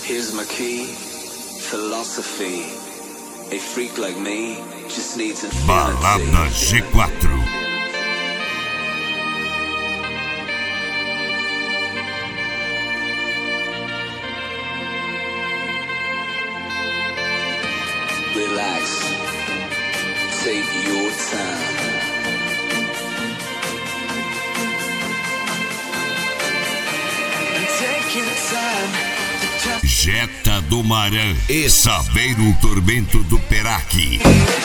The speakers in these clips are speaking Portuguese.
Here's my key, philosophy. A freak like me just needs infinity. Balada G4. Relax, take your time. Take your time. Jetta do Marã e Saveiro Tormento do Peraque.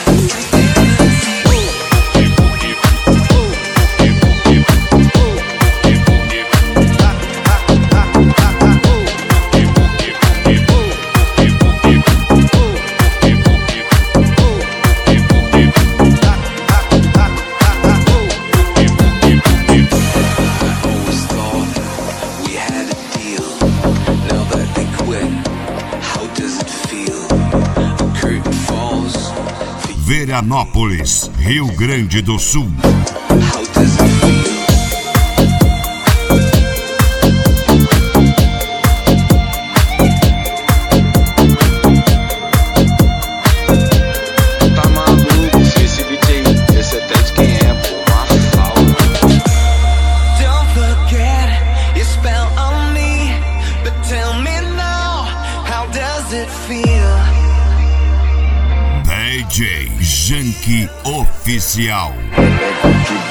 Veranópolis, Rio Grande do Sul. Tá maluco, esse beat aí, esse até de quem é, pô, uma falta. Don't forget your spell on me, but tell me now, how does it feel? DJ Janky Oficial.